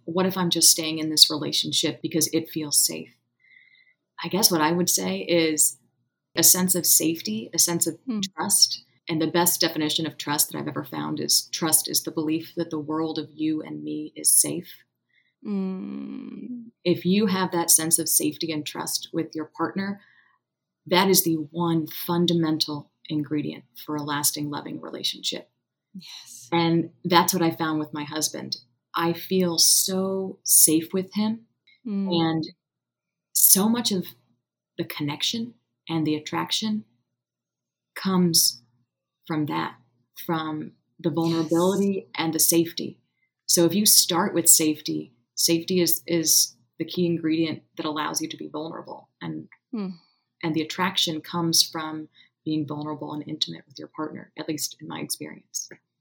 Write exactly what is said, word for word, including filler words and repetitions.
what if I'm just staying in this relationship because it feels safe? I guess what I would say is a sense of safety, a sense of Hmm. trust. And the best definition of trust that I've ever found is trust is the belief that the world of you and me is safe. Mm. If you have that sense of safety and trust with your partner, that is the one fundamental ingredient for a lasting, loving relationship. Yes. And that's what I found with my husband. I feel so safe with him. Mm. And so much of the connection and the attraction comes from that, from the vulnerability yes. and the safety. So if you start with safety, safety is, is the key ingredient that allows you to be vulnerable. And, mm. and the attraction comes from being vulnerable and intimate with your partner, at least in my experience.